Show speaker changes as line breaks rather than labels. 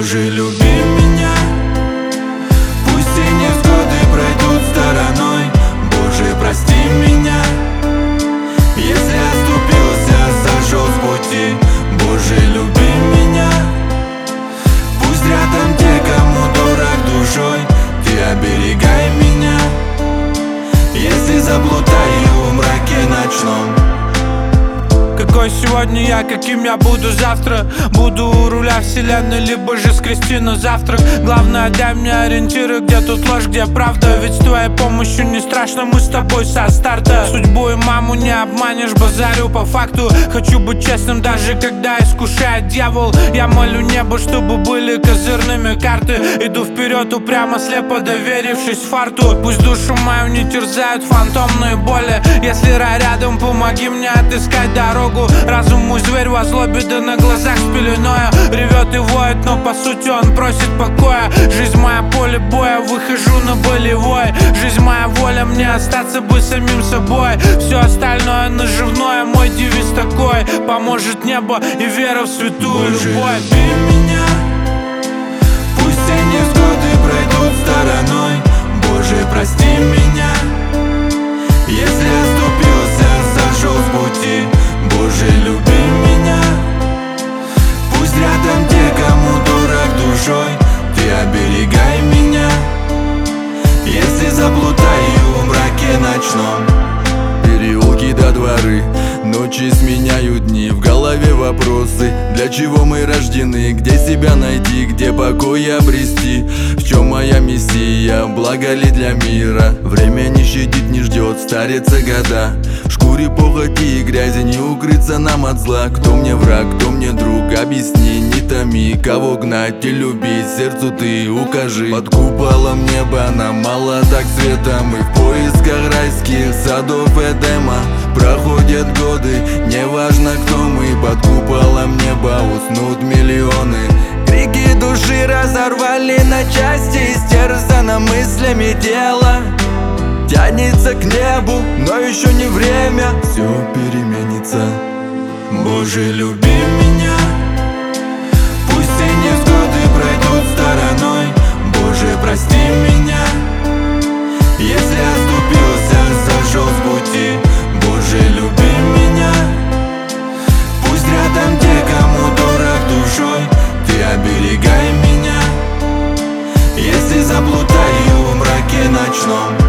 Боже, люби меня. Пусть и невзгоды пройдут стороной. Боже, прости меня, если оступился, сошел с пути. Боже, люби меня. Пусть рядом те, кому дорог душой. Ты оберегай меня, если заплутаю в мраке ночном.
Какой сегодня я, каким я буду завтра? Буду у руля вселенной, либо же скрести на завтрак. Главное, дай мне ориентиры, где тут ложь, где правда. Ведь с твоей помощью не страшно, мы с тобой со старта. Судьбу и маму не обманешь, базарю по факту. Хочу быть честным, даже когда искушает дьявол. Я молю небо, чтобы были козырными карты. Иду вперед упрямо, слепо доверившись фарту. Пусть душу мою не терзают фантомные боли. Если рай рядом, помоги мне отыскать дорогу. Разум мой зверь во злобе, да на глазах с пеленою. Ревет и воет, но по сути он просит покоя. Жизнь моя поле боя, выхожу на болевой. Жизнь моя воля, мне остаться бы самим собой. Все остальное наживное, мой девиз такой. Поможет небо и вера в святую
любовь.
Боже,
люби меня. Пусть и невзгоды пройдут стороной. Боже, прости меня, если оступился, сошел с пути. Боже, люби меня. Пусть рядом те, кому дорог душой. Ты оберегай меня, если заплутаю в мраке ночном.
Переулки до дворы, ночи сменяют дни. В голове вопросы: для чего мы рождены? Где себя найти, где покой обрести? В чем моя миссия, благо ли для мира? Время не щадит, не ждет, старится года. В шкуре похоти и грязи, не укрыться нам от зла. Кто мне враг, кто мне друг, объясни, не томи. Кого гнать и любить, сердцу ты укажи. Под куполом неба нам мало так света. Мы в поисках райских садов Эдема. Проходят годы, неважно кто мы. Под куполом неба уснут миллионы. Крики души разорвали на части, истерзано мыслями тело. Тянется к небу, но еще не время, все переменится.
Боже, люби меня. Пусть и невзгоды пройдут стороной. Боже, прости меня, если оступился, сошел с пути. Боже, люби меня. Пусть рядом те, кому дорог душой. Ты оберегай меня, если заплутаю в мраке ночном.